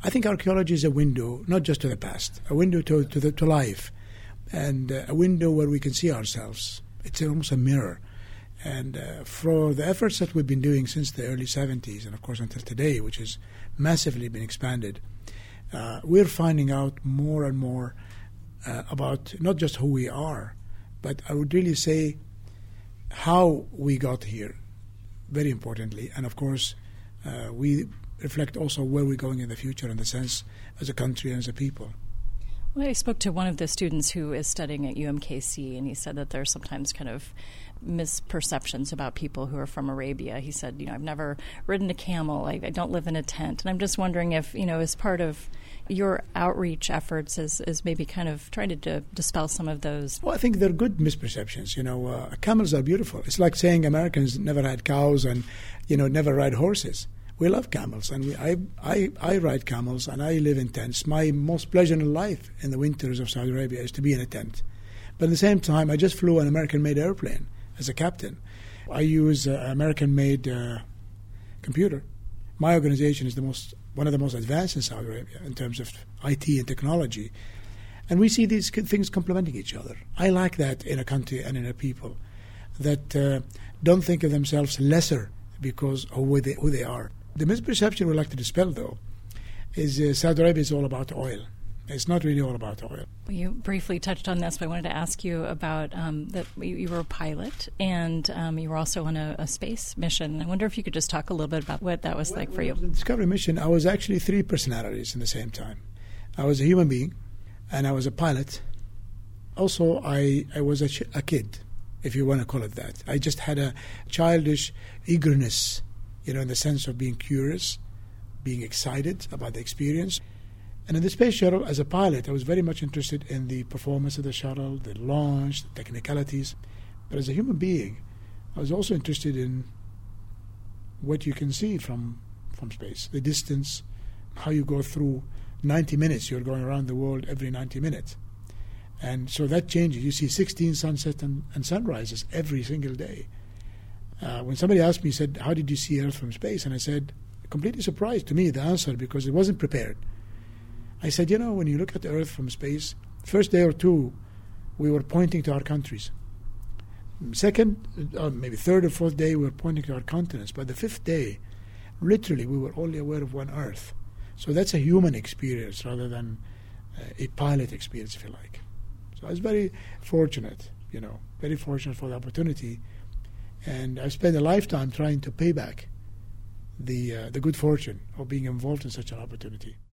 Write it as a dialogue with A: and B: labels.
A: I think archaeology is a window, not just to the past, a window to life, and a window where we can see ourselves. It's almost a mirror. And for the efforts that we've been doing since the early 70s, and of course until today, which has massively been expanded, we're finding out more and more about not just who we are, but I would really say how we got here, very importantly. And of course, we reflect also where we're going in the future in the sense as a country and as a people.
B: Well, I spoke to one of the students who is studying at UMKC, and he said that there's sometimes kind of misperceptions about people who are from Arabia. He said, I've never ridden a camel, I don't live in a tent. And I'm just wondering if, as part of your outreach efforts is maybe kind of trying to dispel some of those.
A: Well, I think they're good misperceptions. Camels are beautiful. It's like saying Americans never had cows and, never ride horses. We love camels, and I ride camels, and I live in tents. My most pleasure in life in the winters of Saudi Arabia is to be in a tent. But at the same time, I just flew an American-made airplane as a captain. I use an American-made computer. My organization is one of the most advanced in Saudi Arabia in terms of IT and technology. And we see these things complementing each other. I like that in a country and in a people that don't think of themselves lesser because of who they are. The misperception we'd like to dispel, though, is Saudi Arabia is all about oil. It's not really all about oil.
B: Well, you briefly touched on this, but I wanted to ask you about that you were a pilot and you were also on a space mission. I wonder if you could just talk a little bit about what that was like for you.
A: On the Discovery mission, I was actually 3 personalities in the same time. I was a human being, and I was a pilot. Also, I was a kid, if you want to call it that. I just had a childish eagerness, in the sense of being curious, being excited about the experience. And in the space shuttle, as a pilot, I was very much interested in the performance of the shuttle, the launch, the technicalities. But as a human being, I was also interested in what you can see from space, the distance, how you go through 90 minutes. You're going around the world every 90 minutes. And so that changes. You see 16 sunsets and sunrises every single day. When somebody asked me, said, how did you see Earth from space? And I said, completely surprised to me, the answer, because it wasn't prepared. I said, when you look at the Earth from space, first day or two, we were pointing to our countries. Second, maybe third or fourth day, we were pointing to our continents. But the fifth day, literally, we were only aware of one Earth. So that's a human experience rather than a pilot experience, if you like. So I was very fortunate, very fortunate for the opportunity. And I spent a lifetime trying to pay back the good fortune of being involved in such an opportunity.